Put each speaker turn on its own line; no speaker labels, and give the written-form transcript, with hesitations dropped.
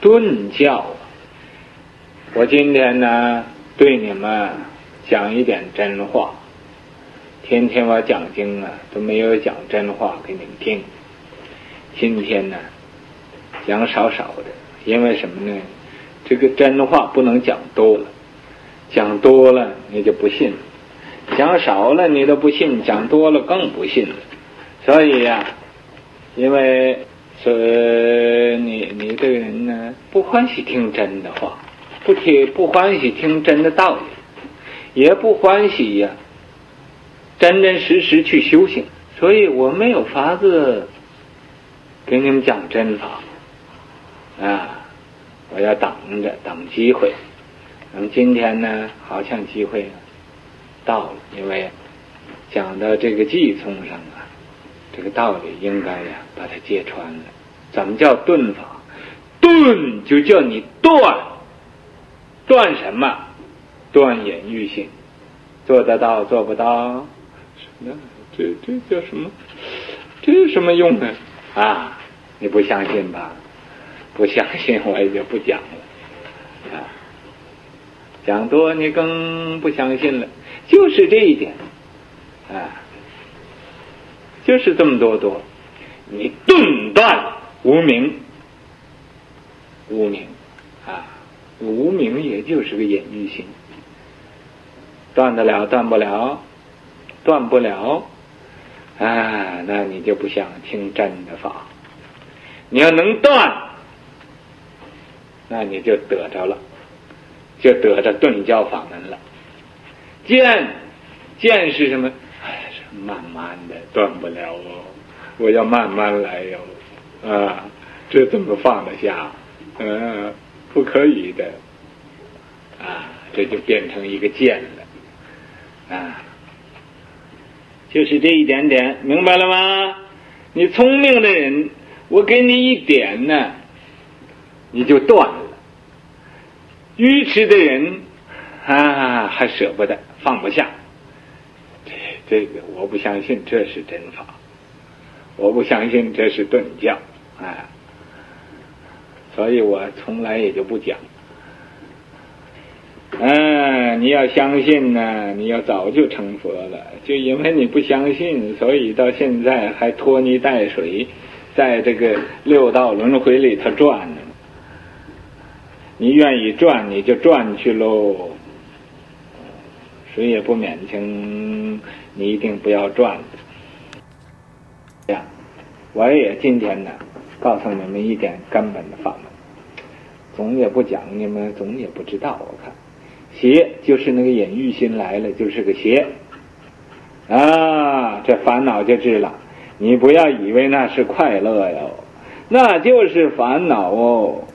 顿教啊。我今天呢对你们讲一点真话，天天我讲经啊都没有讲真话给你们听，今天呢讲少少的，因为什么呢？这个真话不能讲多了，讲多了你就不信了，讲少了你都不信，讲多了更不信了。所以呀，因为说你这个人呢不欢喜听真的话，不欢喜听真的道理，也不欢喜呀真真实实去修行，所以我没有法子给你们讲真法啊。我要等机会。那么今天呢好像机会到了，因为讲到这个计从上啊，这个道理应该呀把它揭穿了。怎么叫顿法？顿就叫你断什么？断眼欲性。做得到做不到？这叫什么？这有什么用呢？啊，你不相信吧？不相信我也就不讲了啊。讲多你更不相信了，就是这一点啊，就是这么多。你顿断无明啊，无明也就是个隐喻性，断得了断不了，断不了啊，那你就不想听真的法。你要能断，那你就得着了，就得着顿教法门了。见是什么？是慢慢的，断不了哦，我要慢慢来哟，啊，这怎么放得下？不可以的，啊，这就变成一个见了，啊，就是这一点点，明白了吗？你聪明的人，我给你一点呢，你就断了。愚痴的人啊，还舍不得，放不下。这个我不相信这是真法，我不相信这是顿教，所以我从来也就不讲。你要相信呢，你要早就成佛了，就因为你不相信，所以到现在还拖泥带水，在这个六道轮回里头转呢。你愿意转你就转去喽，谁也不勉强你一定不要转。这样，我也今天呢告诉你们一点根本的法门，总也不讲，你们总也不知道。我看邪就是那个隐喻心来了，就是个邪啊，这烦恼就治了。你不要以为那是快乐哟，那就是烦恼哦。